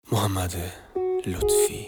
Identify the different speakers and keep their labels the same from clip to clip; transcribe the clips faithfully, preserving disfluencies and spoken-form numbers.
Speaker 1: محمد لطفی.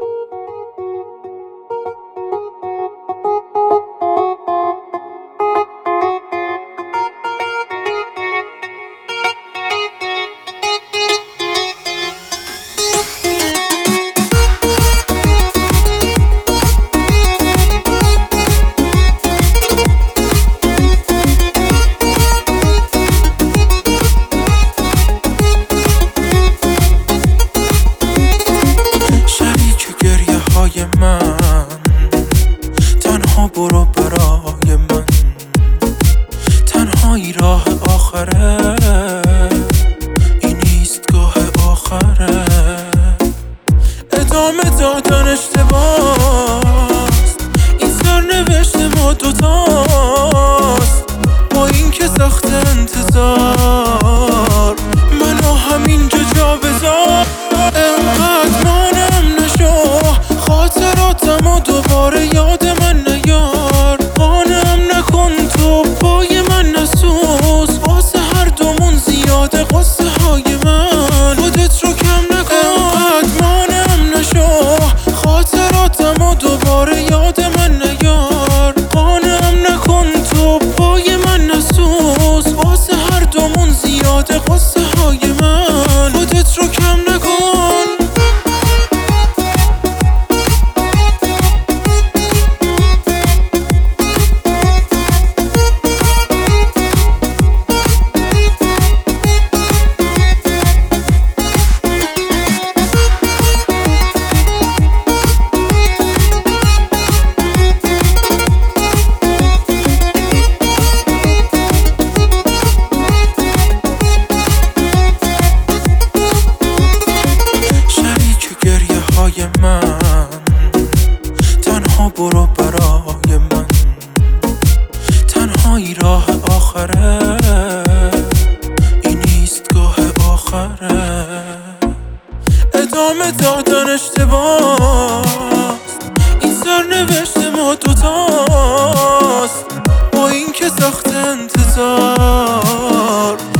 Speaker 2: من تنها برو برای من، تنهایی راه آخره، این ایستگاه آخره. ادامه دادن اشتباست، این سرنوشت ما دوتاست. با این که سخت انتظار منو همینجا جا بذار. انقدر مانم نشو، خاطراتم و دوباره یاد من نیار. قانم نکن تو پای من نسوز، واسه هر دومون زیاده قصه های من. خودت رو کم نکن، انقدر مانم نشو، خاطراتم و دوباره یاد من نیار. قانم نکن تو پای من نسوز، واسه هر دومون زیاده قصه های من. خودت رو کم نکن. من تنها برو برای من، تنهایی راه آخره، این ایستگاه آخره. ادامه دادن اشتباست، این سرنوشت ما دوتاست. با این که سخت انتظار